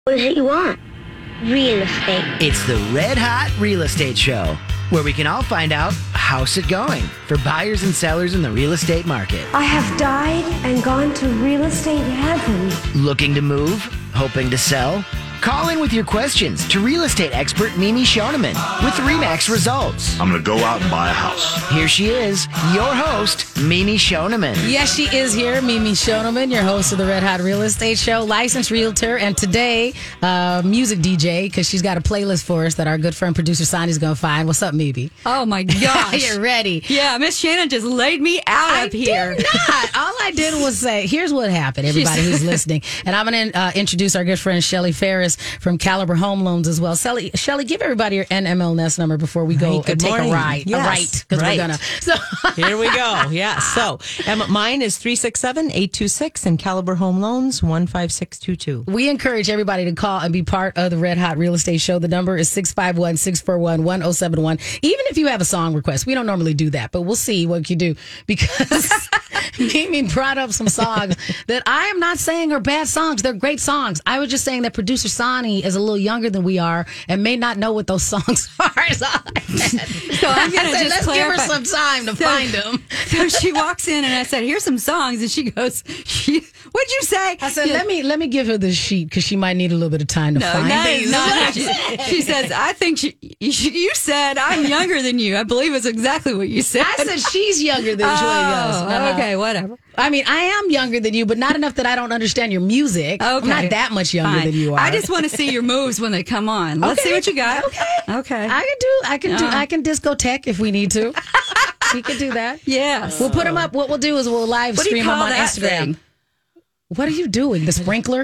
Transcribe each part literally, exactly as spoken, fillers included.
What is it you want? Real estate. It's the Red Hot Real Estate Show, where we can all find out how's it going for buyers and sellers in the real estate market. I have died and gone to real estate heaven. Looking to move? Hoping to sell? Call in with your questions to real estate expert Mimi Shoneman with RE/MAX results. I'm going to go out and buy a house. Here she is, your host, Mimi Shoneman. Yes, she is here, Mimi Shoneman, your host of the Red Hot Real Estate Show, licensed realtor, and today, uh, music D J, because she's got a playlist for us that our good friend producer Sonny's going to find. What's up, Mimi? Oh, my gosh. You're ready. Yeah, Miss Shannon just laid me out I up here. did not. All I did was say, here's what happened, everybody who's listening. And I'm going to uh, introduce our good friend Shelly Ferris from Caliber Home Loans as well. Shelly, Shelly, give everybody your N M L S number before we go Hi, good take morning. a ride. Yes, a right, because right. we're going to. So Here we go. Yeah. So um, mine is three six seven, eight two six and Caliber Home Loans one five six two two. we encourage everybody to call and be part of the Red Hot Real Estate Show. The number is six five one, six four one, one oh seven one. Even if you have a song request, we don't normally do that, but we'll see what you do because Mimi brought up some songs that I am not saying are bad songs. They're great songs. I was just saying that producer Sonny is a little younger than we are and may not know what those songs are. So, So I'm going to just let's clarify. give her some time to So- find them. So she walks in and I said, here's some songs. And she goes, she, what'd you say? I said, let me let me give her this sheet because she might need a little bit of time to No, find that these. is not. She, she says, I think she, you, you said I'm younger than you. I believe it's exactly what you said. I said she's younger than oh, she was. okay, whatever. I mean, I am younger than you, but not enough that I don't understand your music. Okay. I'm not that much younger Fine. than you are. I just want to see your moves when they come on. Let's Okay. see what you got. Okay. Okay. I can do. I can do. Uh. I can discotheque if we need to. We can do that. Yes. We'll put them up. What we'll do is we'll live What do you stream them call on that Instagram. thing? What are you doing? The sprinkler?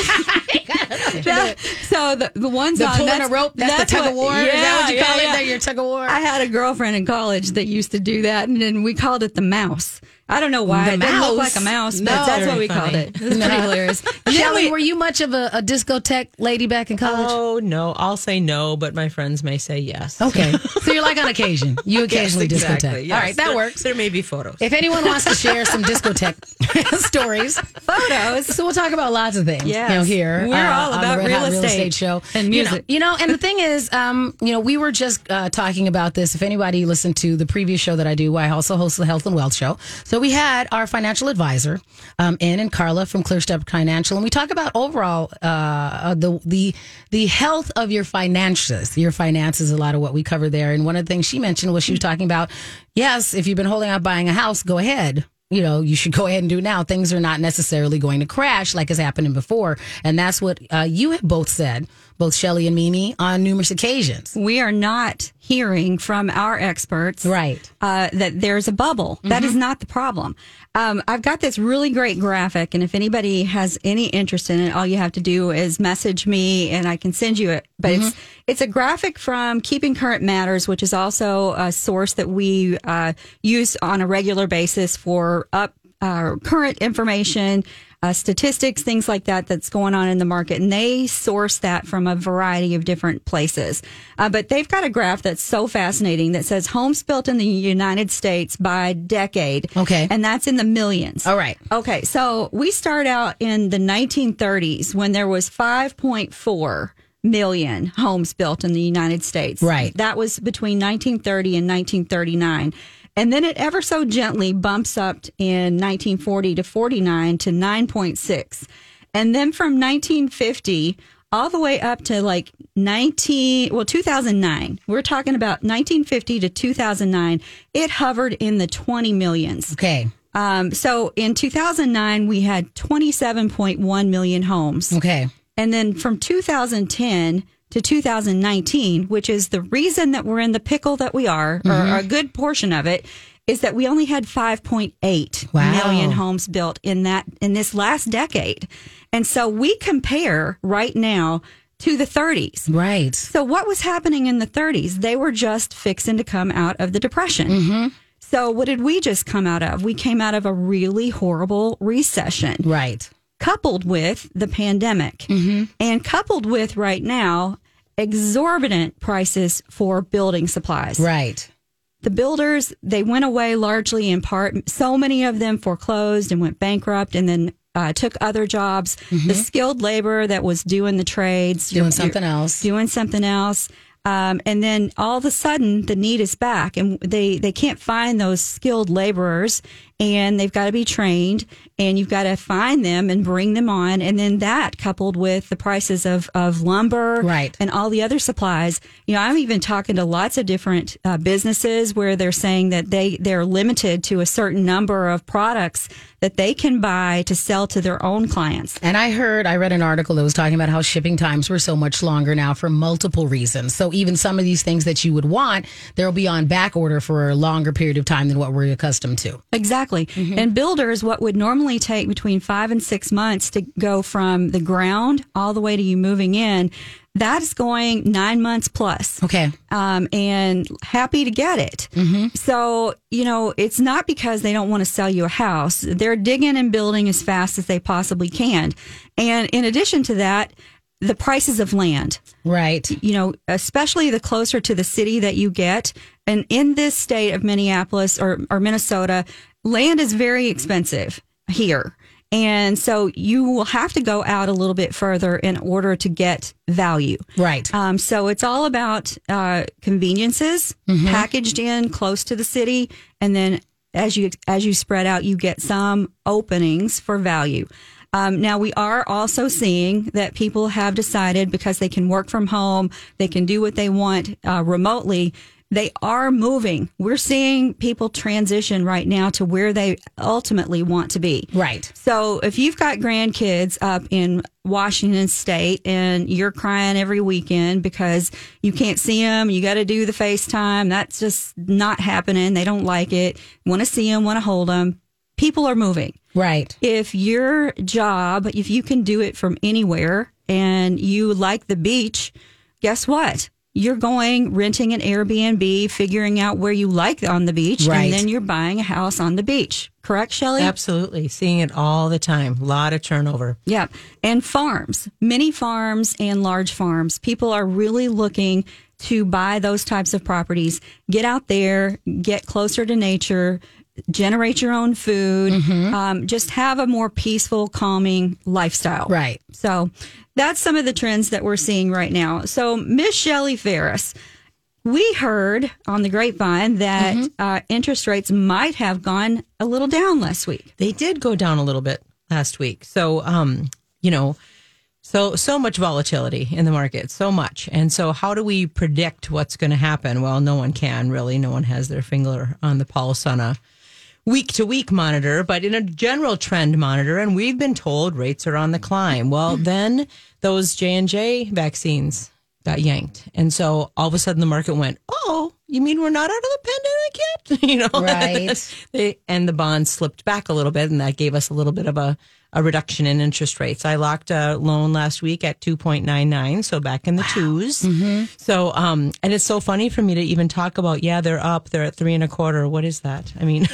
That- so the, the ones The on pulling that's, a rope? That's, the tug what- of war? Yeah, Is that what you yeah, call yeah. it? That your tug of war? I had a girlfriend in college that used to do that, and then we called it the mouse. I don't know why. The it didn't look mouse? like a mouse, but No. that's what Very we funny. called it. It was pretty hilarious. And then Shelly, we- were you much of a, a discotheque lady back in college? Oh, no. I'll say no, but my friends may say yes. Okay. So you're like on occasion. You occasionally Yes, exactly, discotheque. yes. All right, that There- works. There may be photos. If anyone wants to share some discotheque stories, photos. so we'll talk about lots of things. Yes. You know, here We're uh, all on about the Red real Hot Real estate Estate Show and You know- music. You know, and the thing is, um, you know, we were just uh, talking about this. If anybody listened to the previous show that I do, I also host the Health and Wealth Show. So we had our financial advisor, um, Ann and Carla from ClearStep Financial, and we talk about overall uh, the the the health of your finances. Your finances, a lot of what we cover there. And one of the things she mentioned was she was talking about, yes, if you've been holding out buying a house, go ahead. You know, you should go ahead and do now. Things are not necessarily going to crash like has happened before. And that's what uh, you have both said, both Shelly and Mimi, on numerous occasions. we are not hearing from our experts Right. uh, that there's a bubble. That is not the problem. Um, I've got this really great graphic, and if anybody has any interest in it, all you have to do is message me, and I can send you it. But it's it's a graphic from Keeping Current Matters, which is also a source that we uh, use on a regular basis for up uh, current information. Uh, statistics, things like that, that's going on in the market. And they source that from a variety of different places. Uh, but they've got a graph that's so fascinating that says homes built in the United States by decade. Okay. And that's in the millions. All right. Okay. So we start out in the nineteen thirties when there was five point four million homes built in the United States. Right. That was between nineteen thirty and nineteen thirty-nine. And then it ever so gently bumps up in nineteen forty to forty-nine to nine point six. And then from nineteen fifty all the way up to like nineteen, well, two thousand nine. We're talking about nineteen fifty to two thousand nine. It hovered in the twenty millions. Okay. Um, so in two thousand nine, we had twenty-seven point one million homes. Okay. And then from two thousand ten to two thousand nineteen, which is the reason that we're in the pickle that we are, or a good portion of it, is that we only had five point eight Wow. million homes built in that in this last decade. And so we compare right now to the thirties. Right. So what was happening in the thirties? They were just fixing to come out of the Depression. Mm-hmm. So what did we just come out of? We came out of a really horrible recession, Right. coupled with the pandemic, Mm-hmm. and coupled with right now exorbitant prices for building supplies. Right. The builders, they went away largely in part. So many of them foreclosed and went bankrupt, and then uh, took other jobs, the skilled labor that was doing the trades, Doing something else. doing something else. Um, and then all of a sudden the need is back and they, they can't find those skilled laborers and they've got to be trained and you've got to find them and bring them on. And then that coupled with the prices of, of lumber Right. and all the other supplies. You know, I'm even talking to lots of different uh, businesses where they're saying that they, they're limited to a certain number of products that they can buy to sell to their own clients. And I heard, I read an article that was talking about how shipping times were so much longer now for multiple reasons. So even some of these things that you would want, they'll be on back order for a longer period of time than what we're accustomed to. Exactly. And builders, what would normally take between five and six months to go from the ground all the way to you moving in, that's going nine months plus. Okay. Um, and happy to get it. So, you know, it's not because they don't want to sell you a house. They're digging and building as fast as they possibly can. And in addition to that, the prices of land. Right. You know, especially the closer to the city that you get. And in this state of Minneapolis or, or Minnesota, land is very expensive here. And so you will have to go out a little bit further in order to get value. Right. Um, so it's all about uh, conveniences packaged in close to the city. And then as you as you spread out, you get some openings for value. Um, now, we are also seeing that people have decided because they can work from home, they can do what they want uh, remotely. They are moving. We're seeing people transition right now to where they ultimately want to be. Right. So if you've got grandkids up in Washington State and you're crying every weekend because you can't see them, you got to do the FaceTime. That's just not happening. They don't like it. Want to see them, want to hold them. People are moving. Right. If your job, if you can do it from anywhere and you like the beach, guess what? You're going, renting an Airbnb, figuring out where you like on the beach, Right. and then you're buying a house on the beach. Correct, Shelley? Absolutely. Seeing it all the time. A lot of turnover. Yeah. And farms, mini farms and large farms. People are really looking to buy those types of properties, get out there, get closer to nature, generate your own food, um, just have a more peaceful, calming lifestyle. Right. So that's some of the trends that we're seeing right now. So Miss Shelley Ferris, we heard on the grapevine that uh, interest rates might have gone a little down last week. They did go down a little bit last week. So, um, you know, so so much volatility in the market, so much. And so how do we predict what's going to happen? Well, no one can really. No one has their finger on the pulse on a week to week monitor, but in a general trend monitor, and we've been told rates are on the climb. Well, then those J and J vaccines got yanked. And so all of a sudden the market went, oh, you mean we're not out of the pandemic yet? You know, Right. they, and the bonds slipped back a little bit, and that gave us a little bit of a, a reduction in interest rates. I locked a loan last week at two point nine nine, so back in the twos. Mm-hmm. So, um, and it's so funny for me to even talk about, yeah, they're up, they're at three and a quarter. What is that? I mean,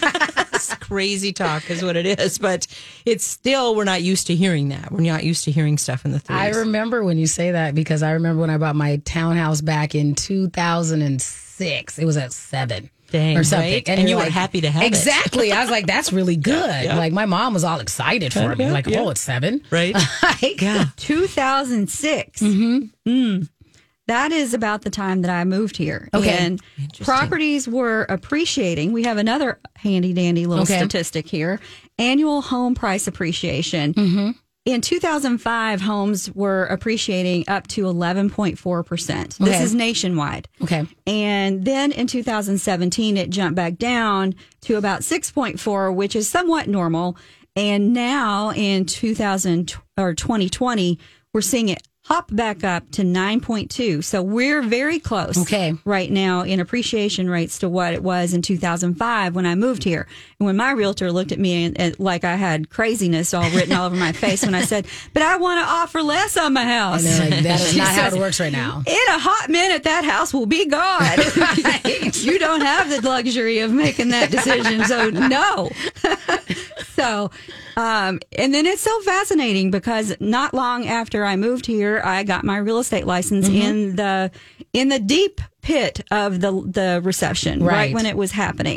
it's crazy talk is what it is, but it's still, we're not used to hearing that. We're not used to hearing stuff in the threes. I remember when you say that because I remember when I bought my townhouse back in two thousand six. It was at seven. Dang, or something. right? And you're you were like, happy to have it. exactly. I was like, that's really good. Yeah. Like my mom was all excited for me. Yeah, Like, yeah. oh, it's seven. Right? Like, Yeah. two thousand six. Mm-hmm. Mm. That is about the time that I moved here. Okay. And properties were appreciating. We have another handy dandy little Okay. statistic here. Annual home price appreciation. Mm-hmm. In two thousand five, homes were appreciating up to eleven point four percent. This Okay. is nationwide. Okay. And then in two thousand seventeen, it jumped back down to about six point four, which is somewhat normal. And now in two thousand or twenty twenty, we're seeing it hop back up to nine point two. So we're very close Okay. right now in appreciation rates to what it was in two thousand five when I moved here. And when my realtor looked at me and, and like I had craziness all written all over my face when I said, but I want to offer less on my house. And they're like, that is She not how says, it works right now. In a hot minute, that house will be gone. You don't have the luxury of making that decision. So, no. So, um, and then it's so fascinating because not long after I moved here, I got my real estate license Mm-hmm. in the in the deep pit of the the recession, right, Right. when it was happening.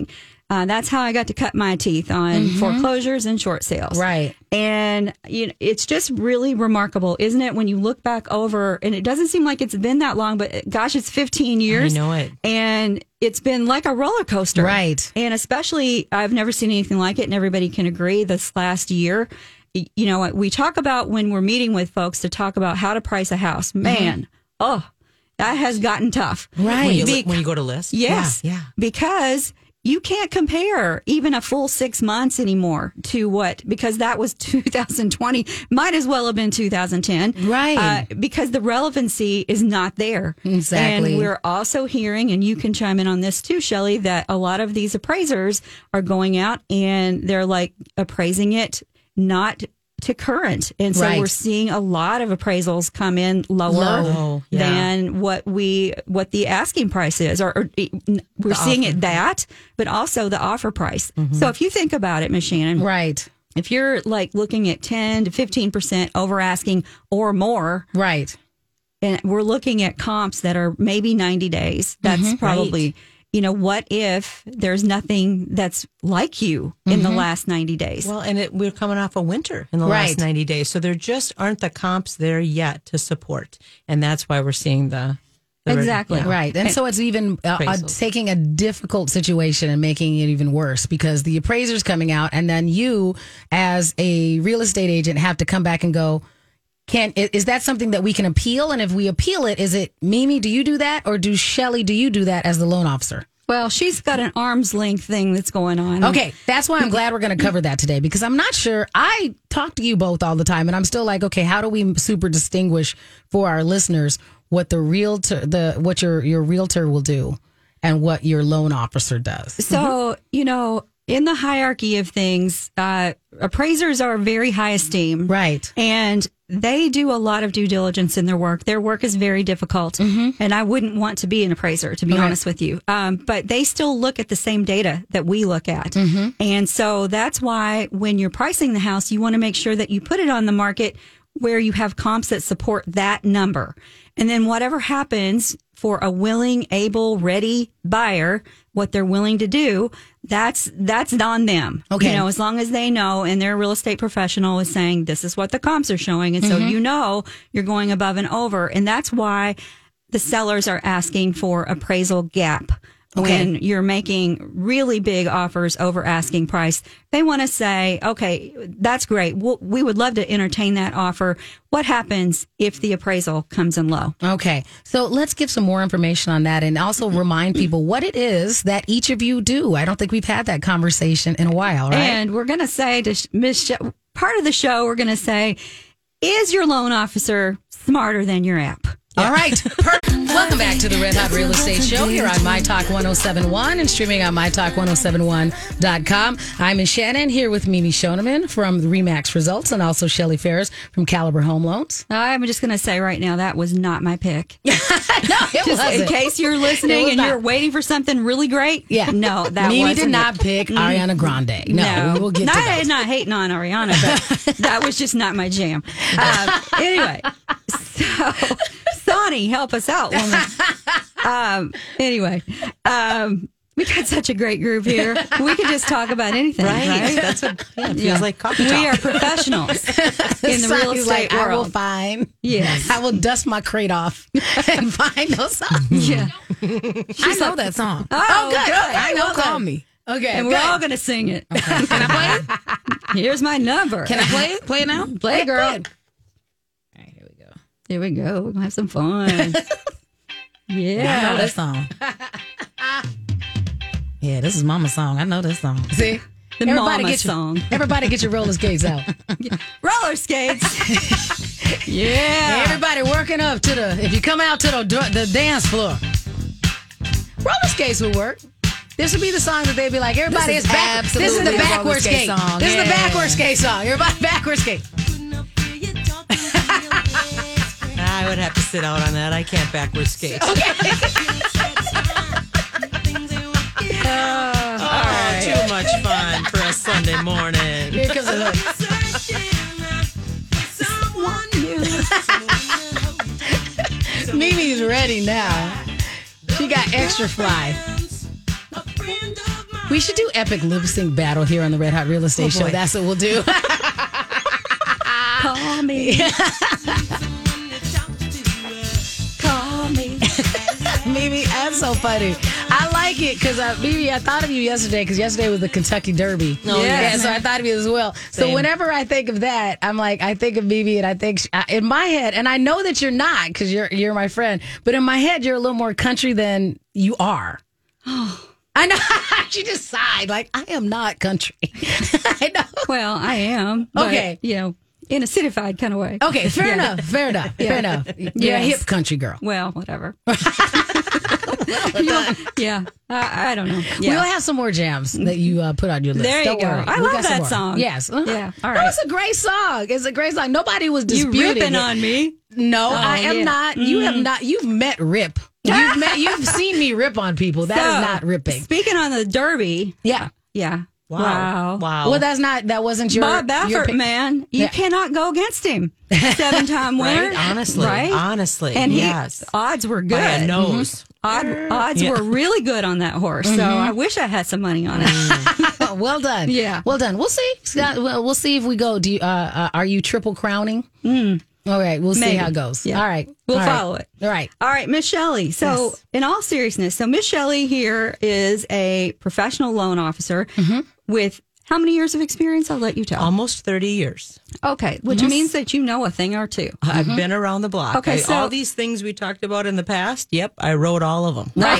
Uh, that's how I got to cut my teeth on Mm-hmm. foreclosures and short sales. Right. And you know, it's just really remarkable, isn't it? When you look back over, and it doesn't seem like it's been that long, but gosh, it's fifteen years. I know it. And it's been like a roller coaster. Right. And especially, I've never seen anything like it, and everybody can agree this last year. y- You know, we talk about when we're meeting with folks to talk about how to price a house. Man, oh, that has gotten tough. Right. When you, Be- when you go to list? Yes. Yeah. yeah. Because you can't compare even a full six months anymore to what, because that was two thousand twenty, might as well have been two thousand ten. Right. Uh, because the relevancy is not there. Exactly. And we're also hearing, and you can chime in on this too, Shelley, that a lot of these appraisers are going out and they're like appraising it not to current. And so Right. we're seeing a lot of appraisals come in lower Low, yeah. than what we what the asking price is, or, or we're seeing it that, but also the offer price. So if you think about it, Miss Shannon, Right. if you're like looking at ten to fifteen percent over asking or more, Right. and we're looking at comps that are maybe ninety days, that's probably, you know, what if there's nothing that's like you in the last ninety days? Well, and it, we're coming off a winter in the Right. last ninety days. So there just aren't the comps there yet to support. And that's why we're seeing the. the Exactly. yeah. Right. And, so it's even uh, uh, Appraisals. taking a difficult situation and making it even worse because the appraiser's coming out and then you as a real estate agent have to come back and go, can i- is that something that we can appeal? And if we appeal it, is it Mimi, do you do that? Or do Shelley, do you do that as the loan officer? Well, she's got an arm's length thing that's going on. Okay, that's why I'm glad we're going to cover that today because I'm not sure. I talk to you both all the time, and I'm still like, okay, how do we super distinguish for our listeners what the realtor, the what your your realtor will do, and what your loan officer does? So, you know, in the hierarchy of things, uh, appraisers are very high esteem. Right. And they do a lot of due diligence in their work. Their work is very difficult. And I wouldn't want to be an appraiser, to be honest with you. Um, but they still look at the same data that we look at. And so that's why when you're pricing the house, you want to make sure that you put it on the market where you have comps that support that number. And then whatever happens for a willing, able, ready buyer, what they're willing to do, that's that's on them. Okay. You know, as long as they know and their real estate professional is saying this is what the comps are showing. And so you know you're going above and over. And that's why the sellers are asking for appraisal gap. Okay. When you're making really big offers over asking price, they want to say, okay, that's great. We'll, we would love to entertain that offer. What happens if the appraisal comes in low? Okay, so let's give some more information on that and also remind people what it is that each of you do. I don't think we've had that conversation in a while, right? And we're going to say to Sh- Miss Sh- part of the show, we're going to say, is your loan officer smarter than your app? All right. Per- Welcome back to the Red Hot Real Estate Show here on My Talk ten seventy-one and streaming on my talk ten seventy-one dot com. I'm Miz Shannon here with Mimi Shoneman from Remax Results and also Shelley Ferris from Caliber Home Loans. I'm just going to say right now, that was not my pick. No, it Just in wasn't. case you're It listening was and not. you're waiting for something really great. Yeah. No, that Mimi wasn't did not it. pick Ariana Grande. No, we'll get not, to that. not hating on Ariana, but that was just not my jam. Uh, anyway, so Sonny, help us out, woman. Um, anyway, um, we got such a great group here. We can just talk about anything, right? Right. That's what yeah, it feels Yeah. like coffee We talk. are professionals in the real Sonny's estate like, I will world. find. Yes. I will dust my crate off and find those songs. Yeah. I know that song. Oh, good. I know. Well Call done. me. Okay, And we're good. all going to sing it. Can I play it? Here's my number. Can I play it? Play it now? Play, girl. All right, here we go. Here we go. We're going to have some fun. I know Yeah. this song. Yeah, this is Mama's song. I know this song. See? The everybody mama get your, song. Everybody get your roller skates out. Roller skates. Yeah. Everybody working up to the, if you come out to the, the dance floor, roller skates will work. This would be the song that they'd be like, everybody This is is back. This is the absolutely a backward roller skate skate. song. This is the Yeah. backward skate song. Everybody backward skate. I would have to sit out on that. I can't backwards skate. Oh, too much fun for a Sunday morning. Here comes the hook. Mimi's ready now. She got extra fly. We should do epic lip sync battle here on the Red Hot Real Estate Oh, Show. boy. That's what we'll do. Call me. Call me. Mimi, that's so funny. I like it because, uh, Mimi, I thought of you yesterday because yesterday was the Kentucky Derby. Oh, yeah. yes. So I thought of you as well. So Same. whenever I think of that, I'm like, I think of Mimi and I think she, I- in my head, and I know that you're not because you're, you're my friend, but in my head, you're a little more country than you are. I know. She just sighed like, I am not country. I know. Well, I am. But, Okay. You know, in a citified kind of way. Okay, fair enough. Fair enough. Fair enough. You're a Yes. hip country girl. Well, whatever. yeah. I, I don't know. Yeah. We'll have some more jams that you uh, put on your list. There you Don't go. worry. I We love got some that more. song. Yes. Uh-huh. Yeah. All No, right. it's a great song. It's a great song. Nobody was You disputing ripping it. on me. No, I am yeah. not. You have not. You've met Rip. You've met. You've seen me rip on people. That is So, not ripping. Speaking on the Derby. Yeah. Yeah. Wow. Wow. Wow. Well, that's not. That wasn't your. Bob your Baffert, pick. man, you Yeah. cannot go against him. Seven time winner. Right? Honestly. Right? Honestly. And he, yes. odds were good. By a nose. Odd, odds Yeah. were really good on that horse. So I wish I had some money on it. Oh, well done. Yeah. Well done. We'll see. Scott, well, we'll see if we go. Do you, uh, uh, are you triple crowning? Mm. All right. We'll see Maybe. how it goes. Yeah. All right. We'll All right. follow it. All right. All right, Miss Shelley. So, Yes. in all seriousness, so Miss Shelley here is a professional loan officer with how many years of experience? I'll let you tell. Almost thirty years. Okay, which means that you know a thing or two. I've been around the block. Okay, I- so- all these things we talked about in the past, yep, I wrote all of them. Right.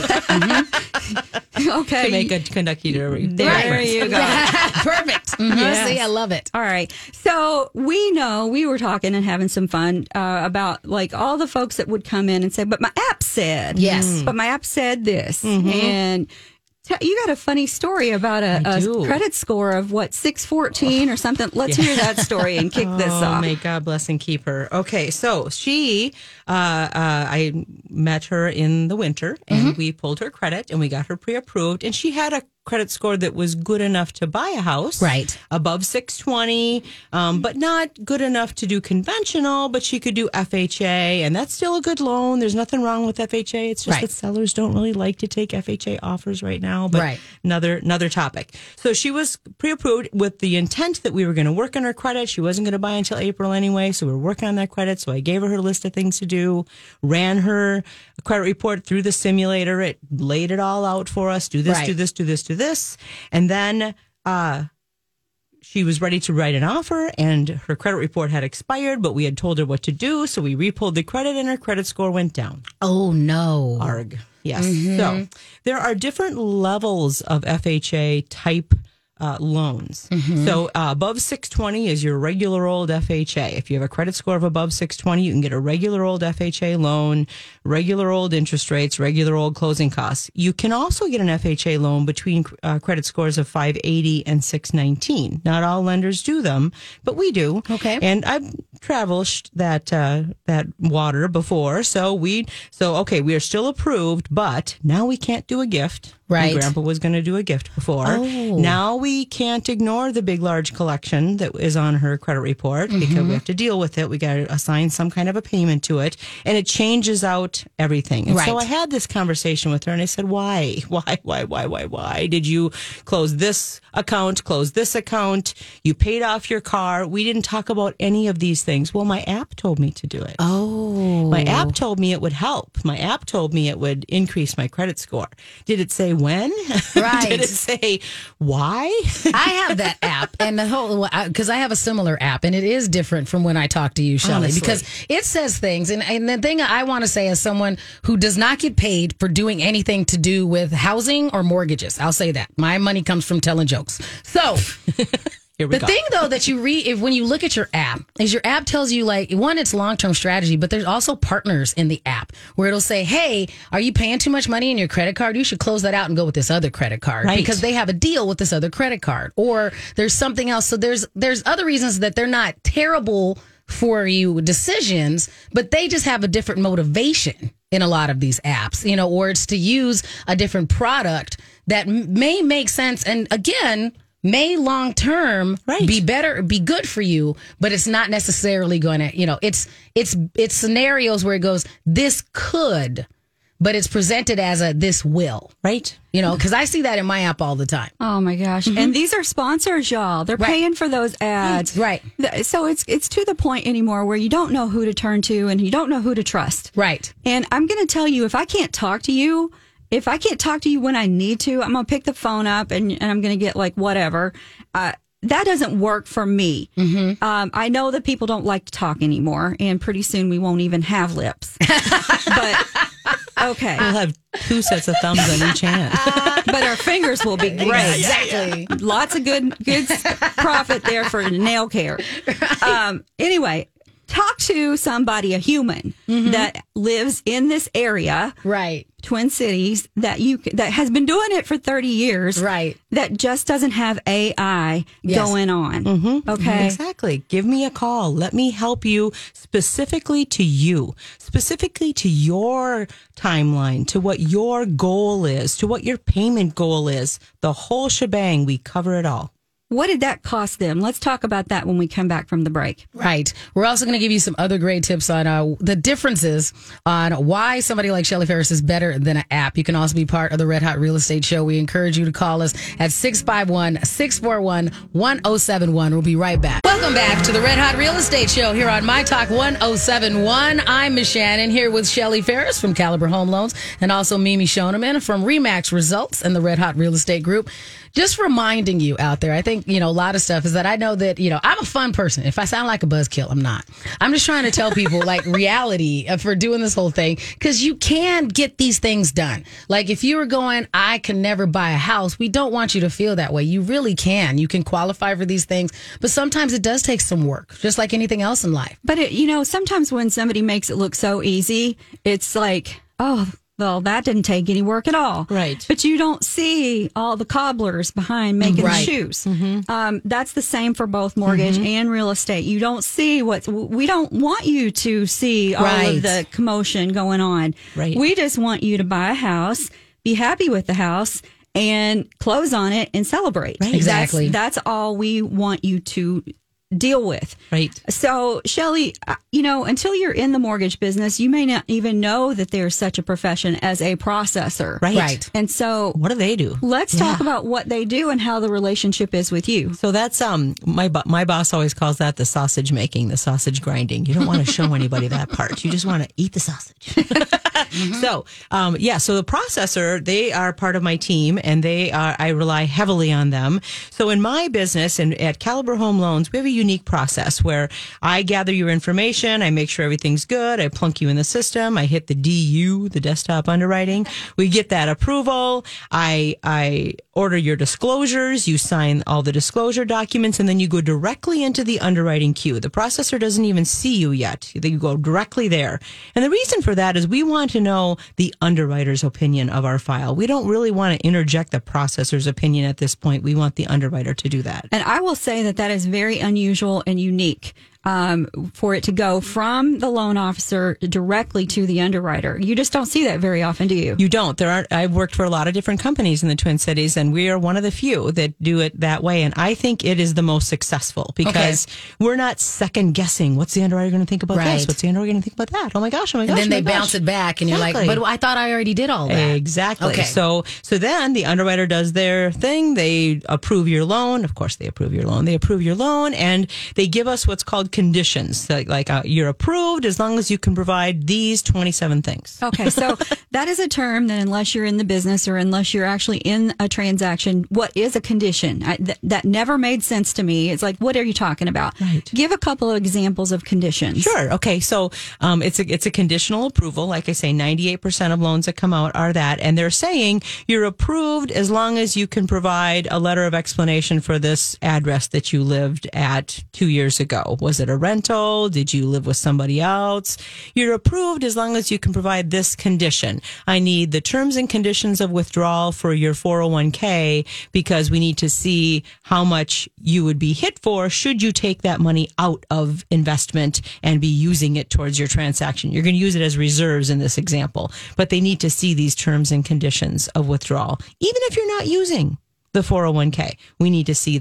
Okay. To make a Kentucky Derby. There Right. you go. Perfect. Mhm. Yes. See, I love it. All right. So we know we were talking and having some fun uh, about like all the folks that would come in and say, but my app said, Yes. but my app said this. And t- you got a funny story about a, I a do. credit score of what, six fourteen or something. Let's hear that story and kick this Oh, off. may God bless and keep her. Okay, so she, uh, uh, I met her in the winter, and Mm-hmm. we pulled her credit, and we got her pre-approved, and she had a credit score that was good enough to buy a house, Right. above six twenty, um, but not good enough to do conventional. But she could do F H A, and that's still a good loan. There's nothing wrong with F H A. It's just Right. that sellers don't really like to take F H A offers right now. But Right. another another topic. So she was pre-approved with the intent that we were going to work on her credit. She wasn't going to buy until April anyway, so we were working on that credit. So I gave her her list of things to do, ran her credit report through the simulator. It laid it all out for us. Do this, Right. do this, do this, do this, and then uh, she was ready to write an offer, and her credit report had expired, but we had told her what to do, so we repulled the credit, and her credit score went down. Oh, no. Arg. Yes. So there are different levels of F H A type uh, loans. So uh, above six twenty is your regular old F H A. If you have a credit score of above six twenty, you can get a regular old F H A loan, regular old interest rates, regular old closing costs. You can also get an F H A loan between uh, credit scores of five eighty and six nineteen. Not all lenders do them, but we do. Okay. And I've traveled that uh, that water before, so we so okay, we are still approved, but now we can't do a gift. Right. And Grandpa was going to do a gift before. Oh. Now we can't ignore the big, large collection that is on her credit report because Mm-hmm. we have to deal with it. We got to assign some kind of a payment to it, and it changes out everything. And so Right. I had this conversation with her, and I said, "Why, why, why, why, why, why did you close this account, close this account? You paid off your car. We didn't talk about any of these things." Well, my app told me to do it. Oh. My app told me it would help. My app told me it would increase my credit score. Did it say when? Right. Did it say why? I have that app, and the whole because I have a similar app, and it is different from when I talk to you, Shelley, Honestly. because it says things. And, and the thing I want to say as someone who does not get paid for doing anything to do with housing or mortgages, I'll say that my money comes from telling jokes. So. Here we The go. thing, though, that you read, if when you look at your app, is your app tells you, like, one, it's long term strategy, but there's also partners in the app where it'll say, hey, are you paying too much money in your credit card? You should close that out and go with this other credit card Right. because they have a deal with this other credit card. Or there's something else. So there's there's other reasons that they're not terrible for you decisions, but they just have a different motivation in a lot of these apps, you know, or it's to use a different product that m- may make sense. And again, may long term Right. be better, be good for you, but it's not necessarily going to, you know, it's it's it's scenarios where it goes, this could, but it's presented as a this will. Right. You know, because I see that in my app all the time. Oh my gosh. Mm-hmm. And these are sponsors, y'all. They're Right. paying for those ads. Right. Th- So it's it's to the point anymore where you don't know who to turn to and you don't know who to trust. Right. And I'm going to tell you, if I can't talk to you, if I can't talk to you when I need to, I'm going to pick the phone up and, and I'm going to get like whatever. Uh, that doesn't work for me. Mm-hmm. Um, I know that people don't like to talk anymore, and pretty soon we won't even have lips. But okay. We'll have two sets of thumbs on each hand. But our fingers will be great. Exactly. Lots of good good profit there for nail care. Um, anyway, talk to somebody, a human that lives in this area, Right. Twin Cities, that you that has been doing it for thirty years, Right. that just doesn't have A I Yes. going on. Okay. Exactly. Give me a call. Let me help you specifically to you, specifically to your timeline, to what your goal is, to what your payment goal is. The whole shebang. We cover it all. What did that cost them? Let's talk about that when we come back from the break. Right. We're also going to give you some other great tips on uh, the differences on why somebody like Shelly Ferris is better than an app. You can also be part of the Red Hot Real Estate Show. We encourage you to call us at six five one, six four one, one oh seven one. We'll be right back. Welcome back to the Red Hot Real Estate Show here on My Talk one oh seven one. I'm Miss Shannon here with Shelly Ferris from Caliber Home Loans and also Mimi Shoneman from Remax Results and the Red Hot Real Estate Group. Just reminding you out there, I think, you know, a lot of stuff is that I know that, you know, I'm a fun person. If I sound like a buzzkill, I'm not. I'm just trying to tell people like reality for doing this whole thing because you can get these things done. Like if you were going, I can never buy a house, we don't want you to feel that way. You really can. You can qualify for these things, but sometimes it does take some work, just like anything else in life. But, it, you know, sometimes when somebody makes it look so easy, it's like, oh, well, that didn't take any work at all. Right. But you don't see all the cobblers behind making Right. the shoes. Um, that's the same for both mortgage and real estate. You don't see what's, we don't want you to see all Right. of the commotion going on. Right. We just want you to buy a house, be happy with the house, and close on it and celebrate. Right. Exactly. That's, that's all we want you to deal with. Right. So, Shelley, uh, you know, until you're in the mortgage business, you may not even know that there's such a profession as a processor. Right. Right. And so, What do they do? let's talk about what they do and how the relationship is with you. So that's um my bo- my boss always calls that the sausage making, the sausage grinding. You don't want to show anybody that part. You just want to eat the sausage. So um yeah, so the processor, they are part of my team, and they are I rely heavily on them. So in my business and at Caliber Home Loans, we have a unique process where I gather your information, I make sure everything's good, I plunk you in the system, I hit the D U, the desktop underwriting, we get that approval, I I order your disclosures, you sign all the disclosure documents, and then you go directly into the underwriting queue. The processor doesn't even see you yet. You go directly there. And the reason for that is we want to know the underwriter's opinion of our file. We don't really want to interject the processor's opinion at this point. We want the underwriter to do that. And I will say that that is very unusual and unique. Um, for it to go from the loan officer directly to the underwriter. You just don't see that very often, do you? You don't. There aren't. I've worked for a lot of different companies in the Twin Cities, and we are one of the few that do it that way. And I think it is the most successful because we're not second guessing. What's the underwriter going to think about Right. this? What's the underwriter going to think about that? Oh my gosh! Oh my gosh! And then oh my they gosh. bounce it back and you're like, Exactly. but I thought I already did all that. Exactly. Okay. So so then the underwriter does their thing. They approve your loan. Of course, they approve your loan. They approve your loan, and they give us what's called conditions. Like, like uh, you're approved as long as you can provide these twenty-seven things. Okay, so that is a term that unless you're in the business or unless you're actually in a transaction, what is a condition? I, th- that never made sense to me. It's like, what are you talking about? Right. Give a couple of examples of conditions. Sure. Okay. So um, it's a it's a conditional approval. Like I say, ninety-eight percent of loans that come out are that, and they're saying you're approved as long as you can provide a letter of explanation for this address that you lived at two years ago. Was it a rental? Did you live with somebody else? You're approved as long as you can provide this condition. I need the terms and conditions of withdrawal for your four oh one k because we need to see how much you would be hit for should you take that money out of investment and be using it towards your transaction. You're going to use it as reserves in this example, but they need to see these terms and conditions of withdrawal. Even if you're not using the four oh one k, we need to see that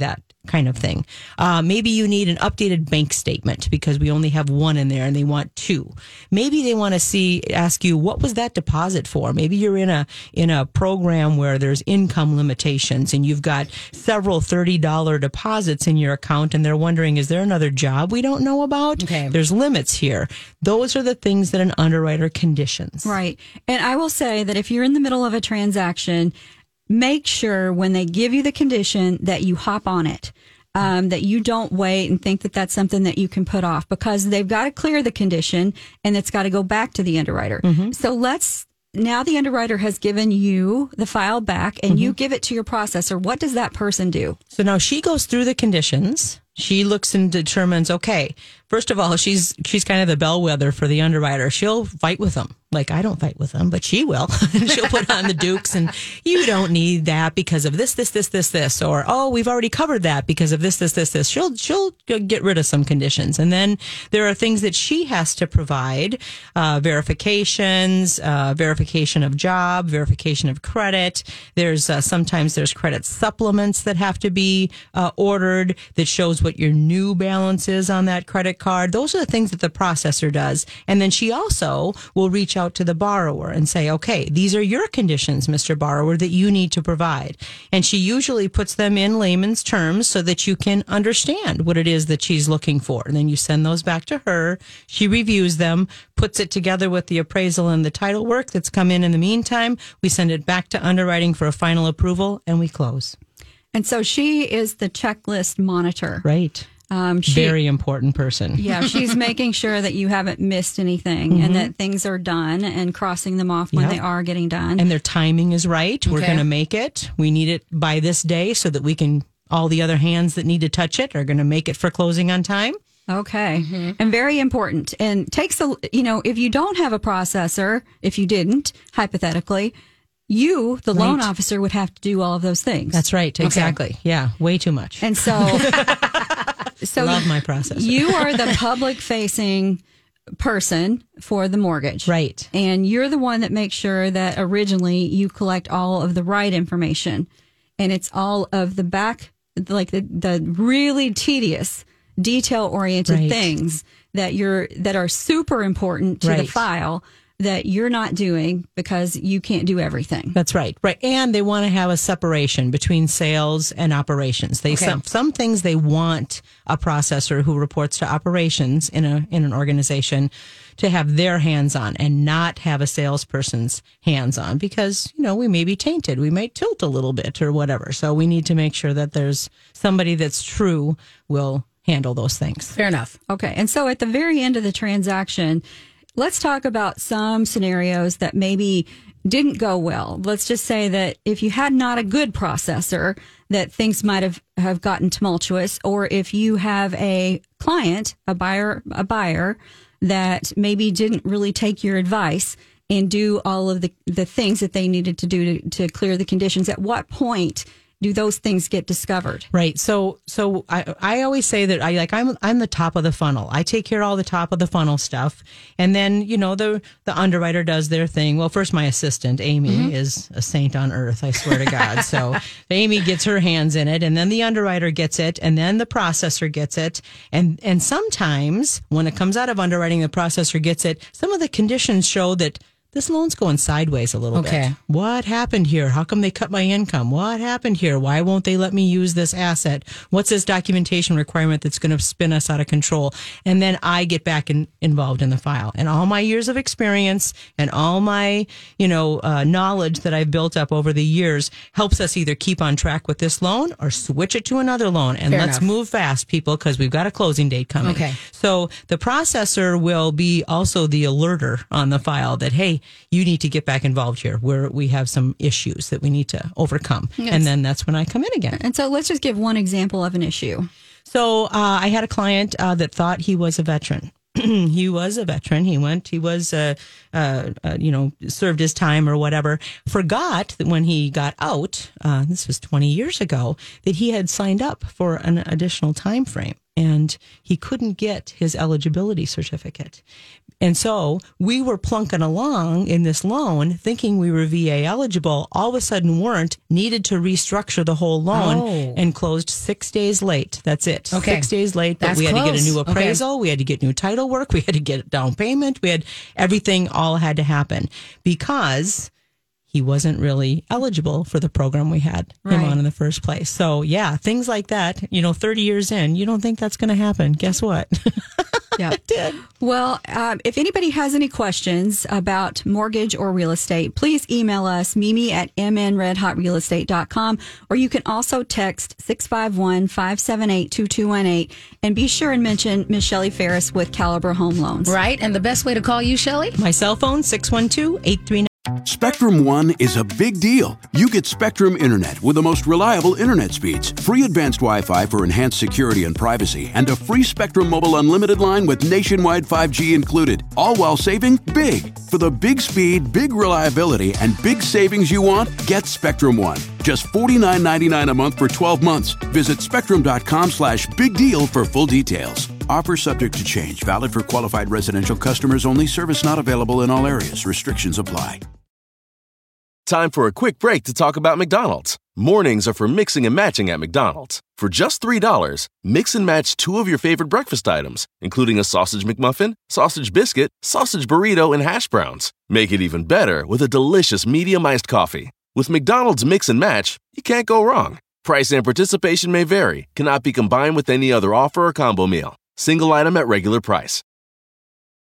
kind of thing. Uh, maybe you need an updated bank statement because we only have one in there and they want two. Maybe they want to see, ask you, what was that deposit for? Maybe you're in a, in a program where there's income limitations and you've got several thirty dollars deposits in your account and they're wondering, is there another job we don't know about? Okay. There's limits here. Those are the things that an underwriter conditions. Right. And I will say that if you're in the middle of a transaction, make sure when they give you the condition that you hop on it, um, that you don't wait and think that that's something that you can put off, because they've got to clear the condition and it's got to go back to the underwriter. Mm-hmm. So let's, now the underwriter has given you the file back and mm-hmm. you give it to your processor. What does that person do? So now she goes through the conditions. She looks and determines, okay, first of all, she's she's kind of the bellwether for the underwriter. She'll fight with them. Like, I don't fight with them, but she will. She'll put on the dukes and you don't need that because of this, this, this, this, this. Or, oh, we've already covered that because of this, this, this, this. She'll, she'll get rid of some conditions. And then there are things that she has to provide, uh, verifications, uh, verification of job, verification of credit. There's uh, sometimes there's credit supplements that have to be uh, ordered that shows what your new balance is on that credit card. Those are the things that the processor does. And then she also will reach out to the borrower and say, okay, these are your conditions, Mister Borrower, that you need to provide. And she usually puts them in layman's terms so that you can understand what it is that she's looking for. And then you send those back to her. She reviews them, puts it together with the appraisal and the title work that's come in in the meantime. We send it back to underwriting for a final approval and we close. And so she is the checklist monitor. Right. Um, she, Very important person. Yeah, she's making sure that you haven't missed anything mm-hmm. and that things are done and crossing them off when yep. they are getting done. And their timing is right. Okay. We're going to make it. We need it by this day so that we can, all the other hands that need to touch it are going to make it for closing on time. Okay. Mm-hmm. And very important. And takes a, you know, if you don't have a processor, if you didn't, hypothetically, you, the loan right. officer, would have to do all of those things. That's right. Exactly. Okay. Yeah. Way too much. And so, so love my processor. You are the public facing person for the mortgage. Right. And you're the one that makes sure that originally you collect all of the right information. And it's all of the back, like the, the really tedious, detail oriented right. things that you're, that are super important to right. the file that you're not doing because you can't do everything. That's right. Right. And they want to have a separation between sales and operations. They Okay. some some things they want a processor who reports to operations in a in an organization to have their hands on and not have a salesperson's hands on, because, you know, we may be tainted. We may tilt a little bit or whatever. So we need to make sure that there's somebody that's true will handle those things. Fair enough. Okay. And so at the very end of the transaction, let's talk about some scenarios that maybe didn't go well. Let's just say that if you had not a good processor, that things might have, have gotten tumultuous, or if you have a client, a buyer, a buyer that maybe didn't really take your advice and do all of the, the things that they needed to do to, to clear the conditions. At what point do those things get discovered? Right. So, so I, I always say that I like, I'm, I'm the top of the funnel. I take care of all the top of the funnel stuff. And then, you know, the, the underwriter does their thing. Well, first my assistant, Amy, mm-hmm. is a saint on earth. I swear to God. So Amy gets her hands in it, and then the underwriter gets it, and then the processor gets it. And, and sometimes when it comes out of underwriting, the processor gets it. Some of the conditions show that this loan's going sideways a little Okay. bit. What happened here? How come they cut my income? What happened here? Why won't they let me use this asset? What's this documentation requirement that's going to spin us out of control? And then I get back in, involved in the file. And all my years of experience and all my, you know, uh, knowledge that I've built up over the years helps us either keep on track with this loan or switch it to another loan. And Fair let's enough. move fast, people, because we've got a closing date coming. Okay. So the processor will be also the alerter on the file that, hey, you need to get back involved here where we have some issues that we need to overcome. Yes. And then that's when I come in again. And so let's just give one example of an issue. So uh, I had a client uh, that thought he was a veteran. He was a veteran. He went, he was, uh, uh, uh, you know, served his time or whatever. Forgot that when he got out, uh, this was twenty years ago, that he had signed up for an additional time frame. and he couldn't get his eligibility certificate. And so we were plunking along in this loan thinking we were V A eligible. All of a sudden weren't, needed to restructure the whole loan Oh. and closed six days late. That's it. Okay. Six days late, but That's we had to get a close. new Okay. appraisal. We had to get new title work. We had to get down payment. We had everything all had to happen because he wasn't really eligible for the program we had him Right. on in the first place. So yeah, things like that, you know, thirty years in, you don't think that's going to happen. Guess what? Yeah. It did. Well, um, if anybody has any questions about mortgage or real estate, please email us, Mimi at m n red hot real estate dot com, or you can also text six five one, five seven eight, two two one eight and be sure and mention Miss Shelley Ferris with Caliber Home Loans. Right. And the best way to call you, Shelley? My cell phone, six one two, eight three nine. Spectrum One is a big deal. You get Spectrum Internet with the most reliable internet speeds, free advanced Wi-Fi for enhanced security and privacy, and a free Spectrum Mobile Unlimited line with nationwide five G included, all while saving big. For the big speed, big reliability, and big savings you want, get Spectrum One. Just forty-nine ninety-nine a month for twelve months. Visit spectrum.com slash big deal for full details. Offer subject to change. Valid for qualified residential customers only. Service not available in all areas. Restrictions apply. Time for a quick break to talk about McDonald's. Mornings are for mixing and matching at McDonald's. For just three dollars, mix and match two of your favorite breakfast items, including a sausage McMuffin, sausage biscuit, sausage burrito, and hash browns. Make it even better with a delicious medium iced coffee. With McDonald's Mix and Match, you can't go wrong. Price and participation may vary, cannot be combined with any other offer or combo meal. Single item at regular price.